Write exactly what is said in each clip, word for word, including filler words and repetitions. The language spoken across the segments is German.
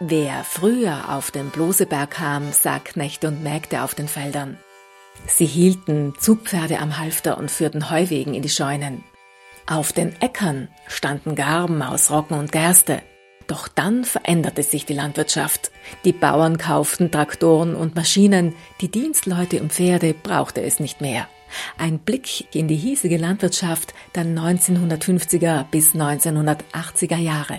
Wer früher auf den Bloseberg kam, sah Knechte und Mägde auf den Feldern. Sie hielten Zugpferde am Halfter und führten Heuwegen in die Scheunen. Auf den Äckern standen Garben aus Roggen und Gerste. Doch dann veränderte sich die Landwirtschaft. Die Bauern kauften Traktoren und Maschinen, die Dienstleute und Pferde brauchte es nicht mehr. Ein Blick in die hiesige Landwirtschaft der neunzehnhundertfünfziger bis neunzehnhundertachtziger Jahre.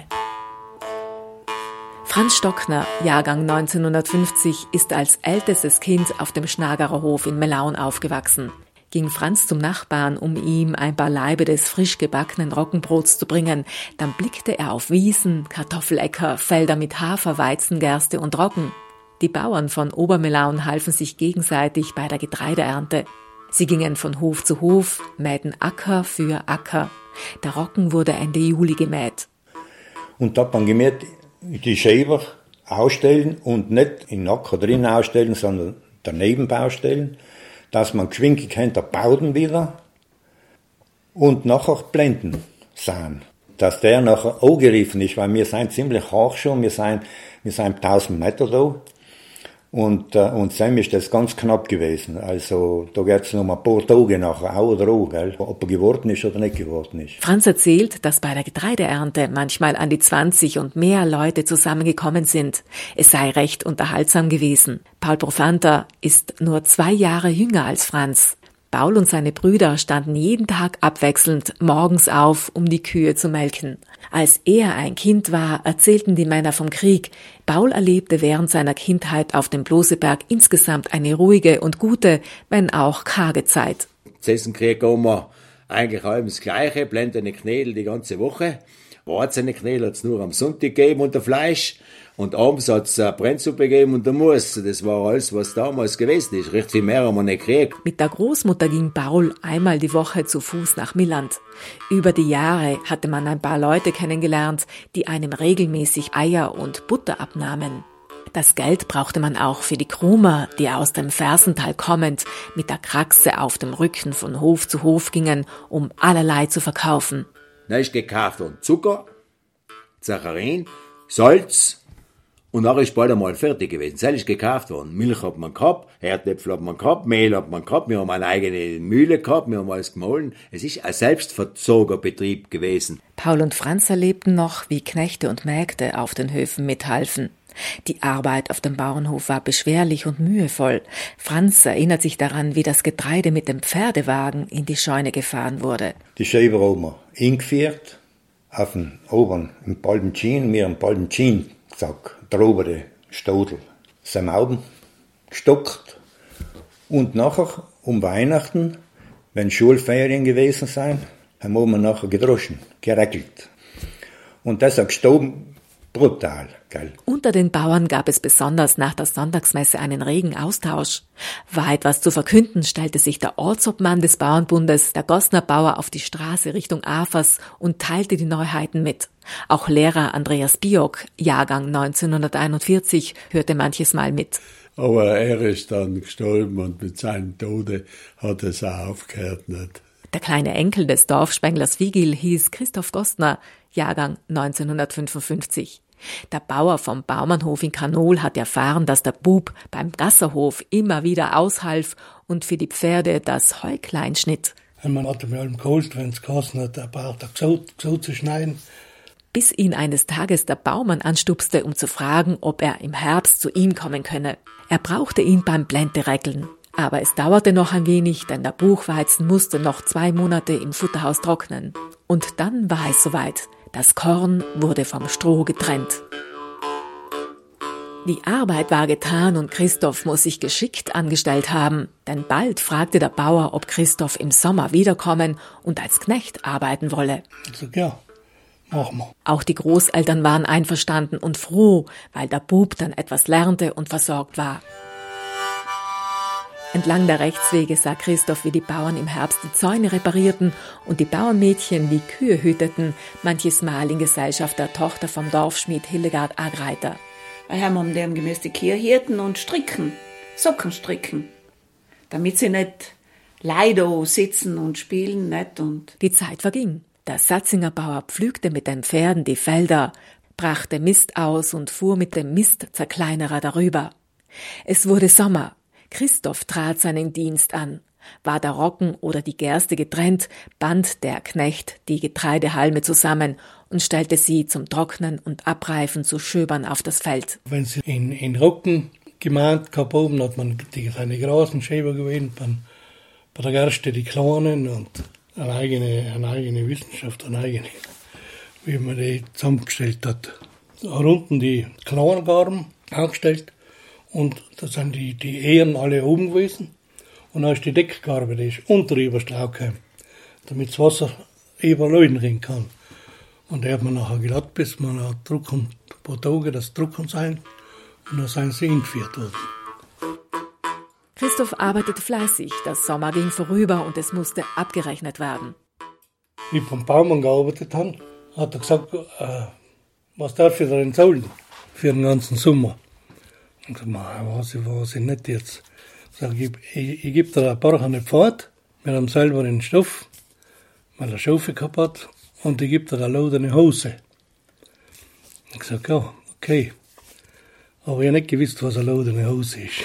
Franz Stockner, Jahrgang neunzehnhundertfünfzig, ist als ältestes Kind auf dem Schnagerer Hof in Melaun aufgewachsen. Ging Franz zum Nachbarn, um ihm ein paar Laibe des frisch gebackenen Roggenbrots zu bringen, dann blickte er auf Wiesen, Kartoffeläcker, Felder mit Hafer, Weizen, Gerste und Roggen. Die Bauern von Obermelaun halfen sich gegenseitig bei der Getreideernte. Sie gingen von Hof zu Hof, mähten Acker für Acker. Der Roggen wurde Ende Juli gemäht. Und da hat man gemäht, die Schäber ausstellen und nicht in den Acker drin ausstellen, sondern daneben baustellen, dass man geschwind kennt, der Bauden wieder und nachher blenden sein. Dass der nachher angegriffen ist, weil wir sind ziemlich hoch schon, wir sind, wir sind tausend Meter da. Und, äh, und Sam ist das ganz knapp gewesen. Also, da geht's noch ein paar Tage nachher, auch oder auch, gell? Ob er geworden ist oder nicht geworden ist. Franz erzählt, dass bei der Getreideernte manchmal an die zwanzig und mehr Leute zusammengekommen sind. Es sei recht unterhaltsam gewesen. Paul Profanta ist nur zwei Jahre jünger als Franz. Paul und seine Brüder standen jeden Tag abwechselnd morgens auf, um die Kühe zu melken. Als er ein Kind war, erzählten die Männer vom Krieg. Paul erlebte während seiner Kindheit auf dem Bloseberg insgesamt eine ruhige und gute, wenn auch karge Zeit. Zu Krieg haben wir eigentlich allem das Gleiche, blendene Knädel die ganze Woche. Warzene Knädel hat's nur am Sonntag gegeben unter Fleisch. Und abends hat's eine Brennsuppe gegeben und der Mus. Das war alles, was damals gewesen ist. Recht viel mehr haben wir nicht gekriegt. Mit der Großmutter ging Paul einmal die Woche zu Fuß nach Milland. Über die Jahre hatte man ein paar Leute kennengelernt, die einem regelmäßig Eier und Butter abnahmen. Das Geld brauchte man auch für die Krumer, die aus dem Fersental kommend mit der Kraxe auf dem Rücken von Hof zu Hof gingen, um allerlei zu verkaufen. Da ist gekauft worden Zucker, Saccharin, Salz. Und nachher ist bald einmal fertig gewesen. Das ist gekauft worden. Milch hat man gehabt, Erdäpfel hat man gehabt, Mehl hat man gehabt, wir haben eine eigene Mühle gehabt, wir haben alles gemahlen. Es ist ein Selbstversorgerbetrieb gewesen. Paul und Franz erlebten noch, wie Knechte und Mägde auf den Höfen mithalfen. Die Arbeit auf dem Bauernhof war beschwerlich und mühevoll. Franz erinnert sich daran, wie das Getreide mit dem Pferdewagen in die Scheune gefahren wurde. Die Schäber haben wir eingeführt, auf den oberen, im Baldentschien, wir haben Baldentschien gesagt. Der obere Stadel, sein Augen gestockt und nachher um Weihnachten, wenn Schulferien gewesen sind, haben wir nachher gedroschen, geregelt. Und das hat gestorben, brutal, gell. Unter den Bauern gab es besonders nach der Sonntagsmesse einen regen Austausch. War etwas zu verkünden, stellte sich der Ortsobmann des Bauernbundes, der Gossner Bauer, auf die Straße Richtung Afers und teilte die Neuheiten mit. Auch Lehrer Andreas Biok, Jahrgang neunzehnhunderteinundvierzig, hörte manches Mal mit. Aber er ist dann gestorben und mit seinem Tode hat es auch aufgehört nicht. Der kleine Enkel des Dorfspenglers Vigil hieß Christoph Gostner, Jahrgang neunzehnhundertfünfundfünfzig. Der Bauer vom Baumannhof in Kanol hat erfahren, dass der Bub beim Gasserhof immer wieder aushalf und für die Pferde das Heu klein schnitt. Man hatte mir im geholfen, wenn es geheißen hat, er braucht so, so zu schneiden. Bis ihn eines Tages der Baumann anstupste, um zu fragen, ob er im Herbst zu ihm kommen könne. Er brauchte ihn beim Blendereckeln. Aber es dauerte noch ein wenig, denn der Buchweizen musste noch zwei Monate im Futterhaus trocknen. Und dann war es soweit. Das Korn wurde vom Stroh getrennt. Die Arbeit war getan und Christoph muss sich geschickt angestellt haben. Denn bald fragte der Bauer, ob Christoph im Sommer wiederkommen und als Knecht arbeiten wolle. Ich sag, ja, machen wir. Auch die Großeltern waren einverstanden und froh, weil der Bub dann etwas lernte und versorgt war. Entlang der Rechtswege sah Christoph, wie die Bauern im Herbst die Zäune reparierten und die Bauernmädchen die Kühe hüteten, manches Mal in Gesellschaft der Tochter vom Dorfschmied Hildegard Agreiter. Wir haben um dem gemäß die Kühe hirten und stricken, Socken stricken, damit sie nicht leider sitzen und spielen nicht. Und die Zeit verging. Der Satzinger Bauer pflügte mit den Pferden die Felder. brachte Mist aus und fuhr mit dem Mistzerkleinerer darüber. Es wurde Sommer. Christoph trat seinen Dienst an. War der Roggen oder die Gerste getrennt, band der Knecht die Getreidehalme zusammen und stellte sie zum Trocknen und Abreifen zu Schöbern auf das Feld. Wenn sie in, in Roggen gemahnt gehabt haben, hat man die kleinen Grasenschäber gewählt, bei, bei der Gerste die kleinen und eine eigene, eine eigene Wissenschaft, eine eigene, wie man die zusammengestellt hat. Da unten die kleinen Garben aufgestellt und da sind die, die Ehren alle oben gewesen. Und dann ist die Deckgarbe, die ist unter über Strauch gekommen, damit das Wasser überall rein kann. Und die hat man nachher gelassen, bis man ein Drucken, ein paar Tage das Drucken sein. Und dann sind sie eingeführt worden. Christoph arbeitete fleißig, der Sommer ging vorüber und es musste abgerechnet werden. Wie ich beim Baumann gearbeitet habe, hat er gesagt, äh, was darf ich da zahlen für den ganzen Sommer? Und ich gesagt, weiß ich, weiß ich nicht jetzt. Sag ich, ich, ich gebe dir ein paar eine Pfad, mit einem selber den Stoff, weil er Schaufel gehabt hat, und ich gebe dir eine ladene Hose. Ich sag, ja, okay. Aber ich habe nicht gewusst, was eine ladene Hose ist.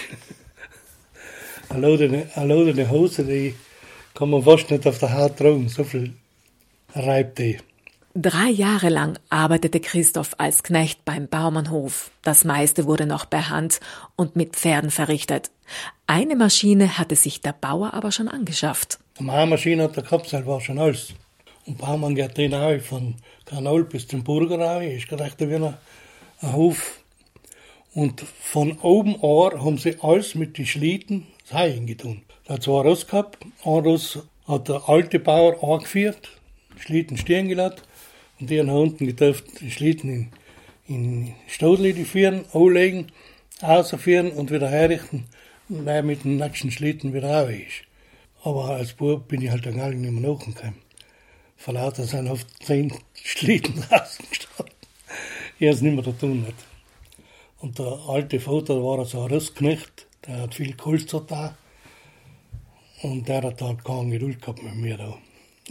eine, ladene, eine ladene Hose, die kann man fast nicht auf der Haut tragen, so viel reibt die. Drei Jahre lang arbeitete Christoph als Knecht beim Baumannhof. Das meiste wurde noch per Hand und mit Pferden verrichtet. Eine Maschine hatte sich der Bauer aber schon angeschafft. Eine Maschine hat er gehabt, das war schon alles. Und Baumann geht den auch von Kanal bis zum Burger raus, ist gedacht, wie ein, ein Hof. Und von oben an haben sie alles mit den Schlitten das Heu hingetan. Da hat zwei Ross gehabt, ein Ross hat der alte Bauer angeführt, Schlitten stehen gelassen. Und die haben unten gedurft, die Schlitten in, in Stadli die führen, anlegen, rausführen und wieder herrichten, und dann mit dem nächsten Schlitten wieder raus ist. Aber als Bub bin ich halt dann gar nicht mehr nachgekommen. Von lauter sind oft zehn Schlitten rausgestanden. Ich habe es nicht mehr da tun. Nicht. Und der alte Vater war so ein Rossknecht, der hat viel geholstert da. Und der hat halt keine Geduld gehabt mit mir da.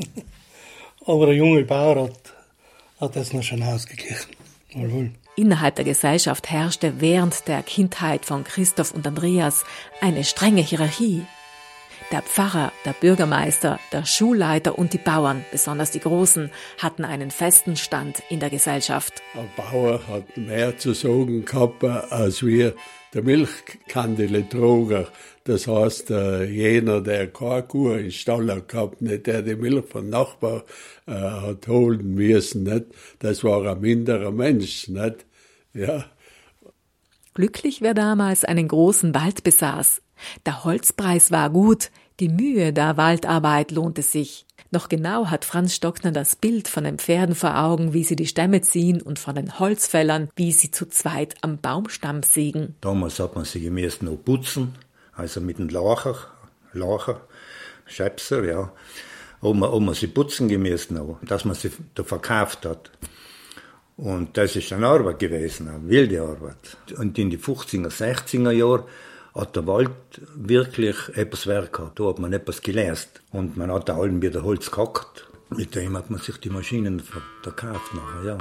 Aber der junge Bauer hat hat das noch schon ausgeglichen. Jawohl. Innerhalb der Gesellschaft herrschte während der Kindheit von Christoph und Andreas eine strenge Hierarchie. Der Pfarrer, der Bürgermeister, der Schulleiter und die Bauern, besonders die Großen, hatten einen festen Stand in der Gesellschaft. Ein Bauer hat mehr zu sagen gehabt als wir der Milchkandidatroger. Das heißt, äh, jener, der keine Kuh in Stall hat gehabt, nicht, der die Milch vom Nachbar äh, hat holen müssen, nicht. Das war ein minderer Mensch, nicht. Ja. Glücklich, wer damals einen großen Wald besaß. Der Holzpreis war gut, die Mühe der Waldarbeit lohnte sich. Noch genau hat Franz Stockner das Bild von den Pferden vor Augen, wie sie die Stämme ziehen, und von den Holzfällern, wie sie zu zweit am Baumstamm sägen. Damals hat man sie gemäß noch putzen, also mit dem Lacher, Lacher, Schäpser, ja. Ob man, ob man sie putzen gemäß noch, dass man sie da verkauft hat. Und das ist eine Arbeit gewesen, eine wilde Arbeit. Und in die fünfziger, sechziger Jahren hat der Wald wirklich etwas Werk gehabt. Da hat man etwas gelernt. Und man hat da allem wieder Holz gehackt. Mit dem hat man sich die Maschinen verkauft nachher, ja.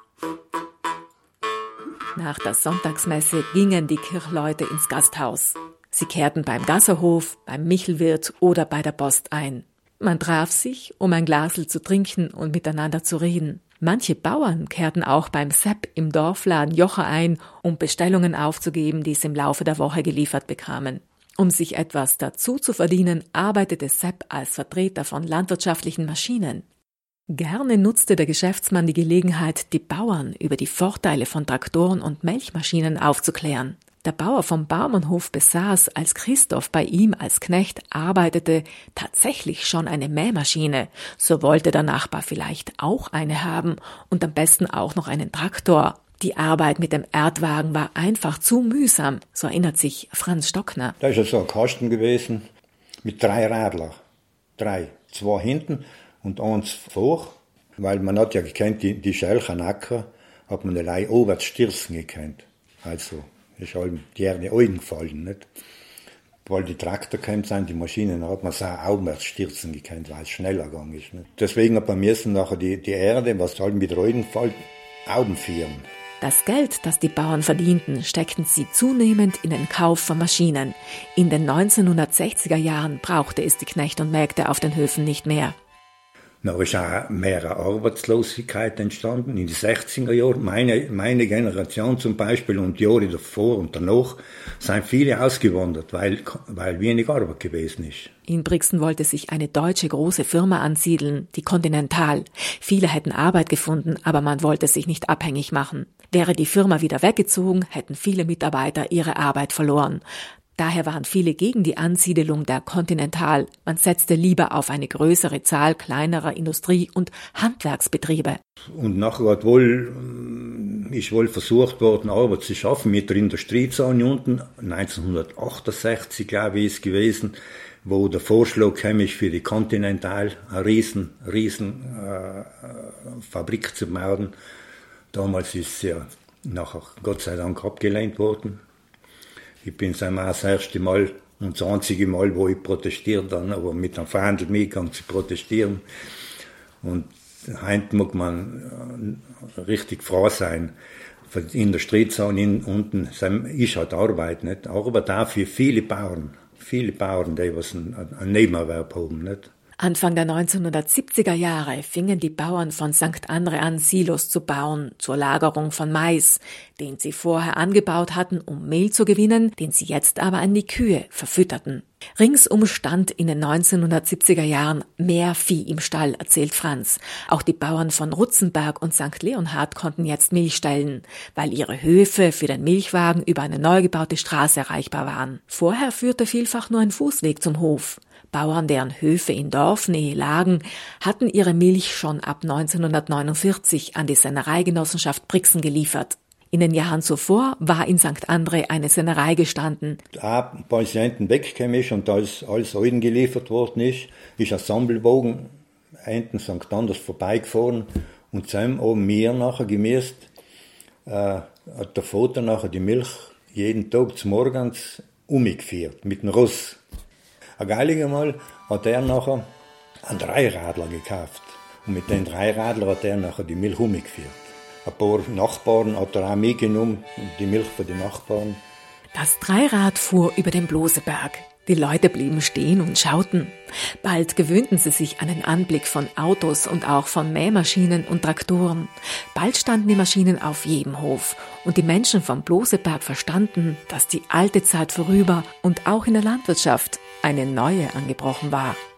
Nach der Sonntagsmesse gingen die Kirchleute ins Gasthaus. Sie kehrten beim Gasserhof, beim Michelwirt oder bei der Post ein. Man traf sich, um ein Glasl zu trinken und miteinander zu reden. Manche Bauern kehrten auch beim Sepp im Dorfladen Jocher ein, um Bestellungen aufzugeben, die sie im Laufe der Woche geliefert bekamen. Um sich etwas dazu zu verdienen, arbeitete Sepp als Vertreter von landwirtschaftlichen Maschinen. Gerne nutzte der Geschäftsmann die Gelegenheit, die Bauern über die Vorteile von Traktoren und Melkmaschinen aufzuklären. Der Bauer vom Baumannhof besaß, als Christoph bei ihm als Knecht arbeitete, tatsächlich schon eine Mähmaschine. So wollte der Nachbar vielleicht auch eine haben und am besten auch noch einen Traktor. Die Arbeit mit dem Erdwagen war einfach zu mühsam, so erinnert sich Franz Stockner. Da ist ja so ein Kasten gewesen mit drei Rädlern. Drei. Zwei hinten und eins vor. Weil man hat ja gekannt, die, die Schelchen Acker hat man allein oberts stürzen gekannt. Also ist allem die Erde eingefallen, nicht? Weil die Traktor gekommen sind, die Maschinen, hat man es auch aufwärts stürzen gekannt, weil es schneller gegangen ist. Nicht? Deswegen hat man müssen nachher die, die Erde, was halt wieder eingefallen Aubenfirmen. Das Geld, das die Bauern verdienten, steckten sie zunehmend in den Kauf von Maschinen. In den neunzehnhundertsechziger Jahren brauchte es die Knechte und Mägde auf den Höfen nicht mehr. Da ist auch mehr Arbeitslosigkeit entstanden. In den sechziger Jahren, meine, meine Generation zum Beispiel und die Jahre davor und danach, sind viele ausgewandert, weil, weil wenig Arbeit gewesen ist. In Brixen wollte sich eine deutsche große Firma ansiedeln, die Continental. Viele hätten Arbeit gefunden, aber man wollte sich nicht abhängig machen. Wäre die Firma wieder weggezogen, hätten viele Mitarbeiter ihre Arbeit verloren. Daher waren viele gegen die Ansiedelung der Continental. Man setzte lieber auf eine größere Zahl kleinerer Industrie- und Handwerksbetriebe. Und nachher hat wohl, ist wohl versucht worden, Arbeit zu schaffen mit der Industriezone unten. neunzehnhundertachtundsechzig, glaube ich, ist gewesen, wo der Vorschlag kam, ist für die Continental eine riesen, riesen äh, Fabrik zu bauen. Damals ist sie ja nachher Gott sei Dank abgelehnt worden. Ich bin einmal das erste Mal und das einzige Mal, wo ich protestiert habe, aber mit einem Verhandel mitgegangen zu protestieren. Und heute mag man richtig froh sein. In der Industriezone unten ist halt Arbeit, nicht? Arbeit auch für viele Bauern. Viele Bauern, die was einen, einen Nebenerwerb haben, nicht? Anfang der neunzehnhundertsiebziger Jahre fingen die Bauern von Sankt Andre an, Silos zu bauen zur Lagerung von Mais, den sie vorher angebaut hatten, um Mehl zu gewinnen, den sie jetzt aber an die Kühe verfütterten. Ringsum stand in den neunzehnhundertsiebziger Jahren mehr Vieh im Stall, erzählt Franz. Auch die Bauern von Rutzenberg und Sankt Leonhard konnten jetzt Milch stellen, weil ihre Höfe für den Milchwagen über eine neu gebaute Straße erreichbar waren. Vorher führte vielfach nur ein Fußweg zum Hof. Bauern, deren Höfe in Dorfnähe lagen, hatten ihre Milch schon ab neunzehnhundertneunundvierzig an die Sennereigenossenschaft Brixen geliefert. In den Jahren zuvor war in Sankt Andre eine Sennerei gestanden. Da ein Patienten weggekommen ist und da alles Alten geliefert worden ist, ist ein Sammelwagen hinten Sankt Anders vorbeigefahren und zusammen oben mir nachher gemäßt, äh, hat der Vater nachher die Milch jeden Tag zum Morgens umgeführt mit dem Ross. Ein geiliger Mal hat er nachher einen Dreiradler gekauft. Und mit den Dreiradler hat er nachher die Milch umgeführt. Ein paar Nachbarn hat er auch mitgenommen, die Milch für die Nachbarn. Das Dreirad fuhr über den Bloseberg. Die Leute blieben stehen und schauten. Bald gewöhnten sie sich an den Anblick von Autos und auch von Mähmaschinen und Traktoren. Bald standen die Maschinen auf jedem Hof. Und die Menschen vom Bloseberg verstanden, dass die alte Zeit vorüber und auch in der Landwirtschaft eine neue angebrochen war.